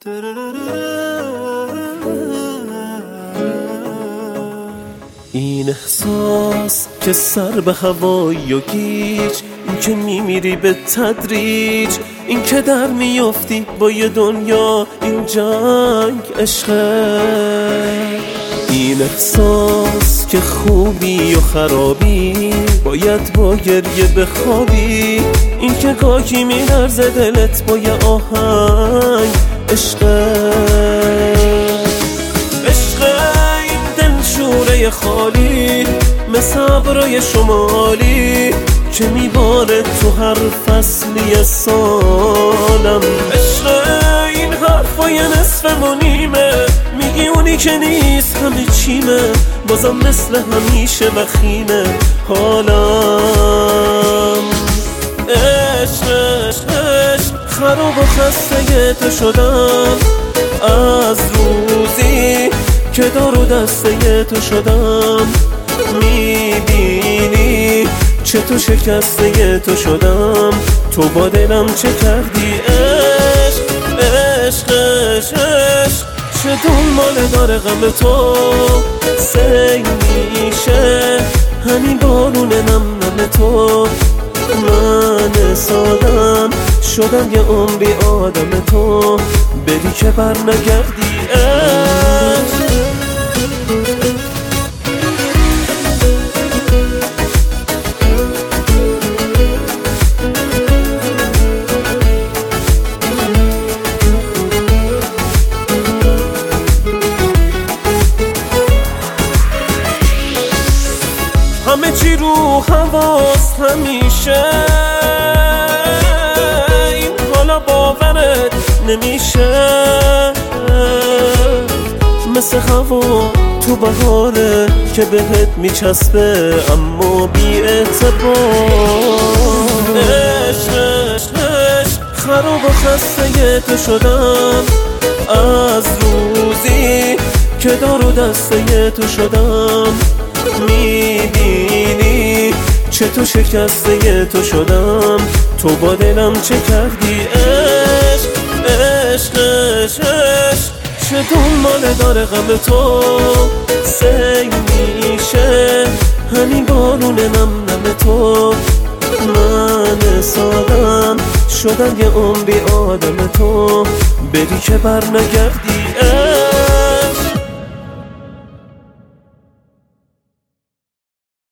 این احساس که سر به هوایی و گیج، این که میمیری به تدریج، این که در میافتی با یه دنیا، این جنگ عشقه. این احساس که خوبی و خرابی، باید با گریه بخوابی، این که گاهی میلرزه دلت با یه آهنگ عشقه. شوره خالی مثل ابرای شمالی که میباره تو هر فصلی سالم. عشق این حرفای نصف و نیمه، میگی اونی که نیست همه چیمه، بازم مثل همیشه وخیمه حالم. عشق خراب و خسته تو شدم، از روزی که دار و دسته تو شدم. میبینی چه تو شکسته تو شدم، تو با دلم چه کردی. عشق چه دنباله داره غم تو، سنگ میشه همین بارون نم تو. من سادم شدم یه عمری آدم تو، بری که بر نگردی. همه چی رو حواس همیشه، این حالا باورت نمیشه. مثل هوا تو بهاره که بهت میچسبه اما بی اعتبار. عشق خراب و خسته تو شدم، از روزی که دار و دسته تو شدم. میبینی چه تو شکسته تو شدم، تو با دلم چه کردی. عشق چه دنباله داره غم تو، سنگ میشه همین بارون نم تو. من سادم شدم یه عمری آدم تو، بری که بر نگردی.